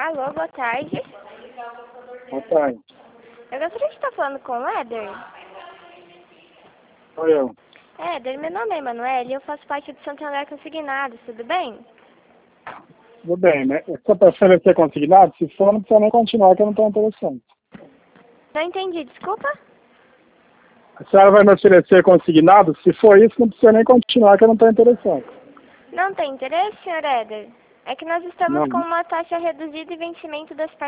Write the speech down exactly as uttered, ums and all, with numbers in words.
Alô, boa tarde. Boa tarde. Eu gostaria de estar falando com o Éder. Sou eu. Éder, meu nome é Emanuele e eu faço parte do Santander Consignados, tudo bem? Tudo bem, né? Você prefere ser consignado? Se for, não precisa nem continuar, que eu não estou interessado. Não entendi, desculpa? A senhora vai me oferecer consignado? Se for isso, não precisa nem continuar, que eu não estou interessado. Não tem interesse, senhor Éder? É que nós estamos Não. com uma taxa reduzida e vencimento das